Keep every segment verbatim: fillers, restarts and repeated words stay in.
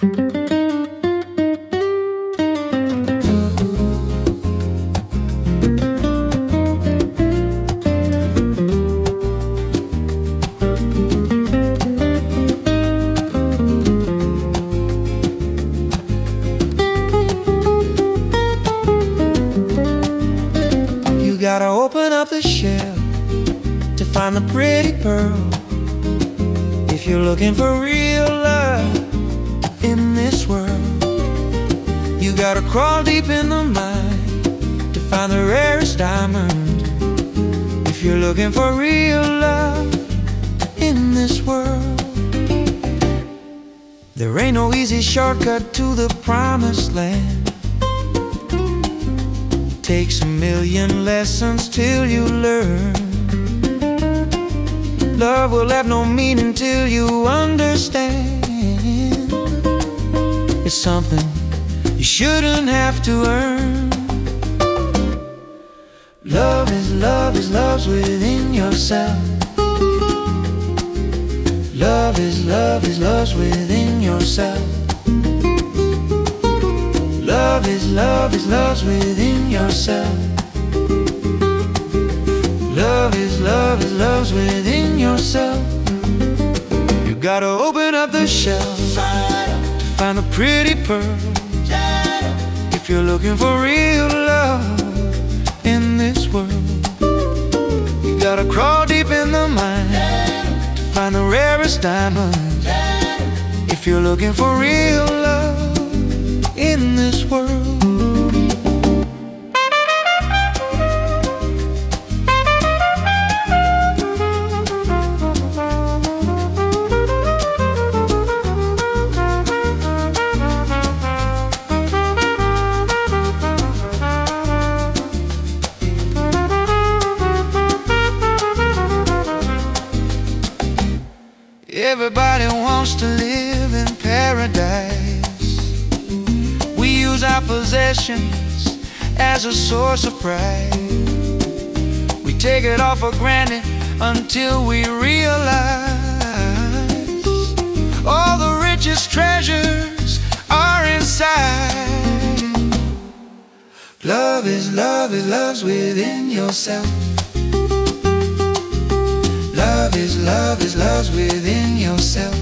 You gotta open up the shell to find the pretty pearl. If you're looking for real love in this world, you gotta crawl deep in the mine to find the rarest diamond. If you're looking for real love in this world, there ain't no easy shortcut to the promised land. Takes a million lessons till you learn. Love will have no meaning till you understand. It's something you shouldn't have to earn. Love is love is love's within yourself. Love is love is love's within yourself. Love is love is love's within yourself. Love is love is love's within yourself. You gotta open up the shell to find the pretty pearl. If you're looking for real love in this world, you gotta crawl deep in the mine to find the rarest diamond. If you're looking for real love in this world. Everybody wants to live in paradise. We use our possessions as a source of pride. We take it all for granted until we realize all the richest treasures are inside. Love is love is love's within yourself. Love is love is love's within yourself.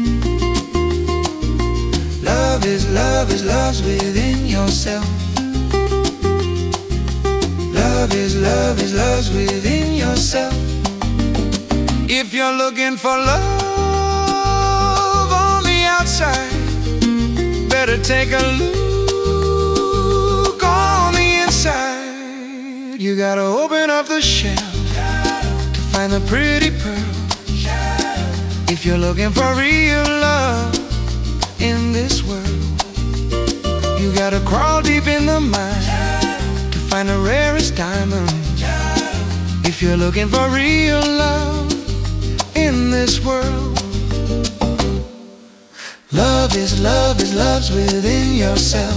Love is love is love's within yourself. Love is love is love's within yourself. If you're looking for love on the outside, better take a look on the inside. You gotta open up the shell to find the pretty pearl. If you're looking for real love in this world, you gotta crawl deep in the mine to find the rarest diamond. If you're looking for real love in this world, love is love is love's within yourself.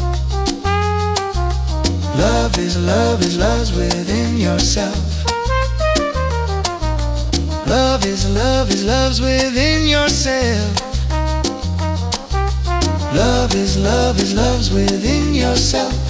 Love is love is love's within yourself. Love is love is love's within yourself. Love is love is love's within yourself.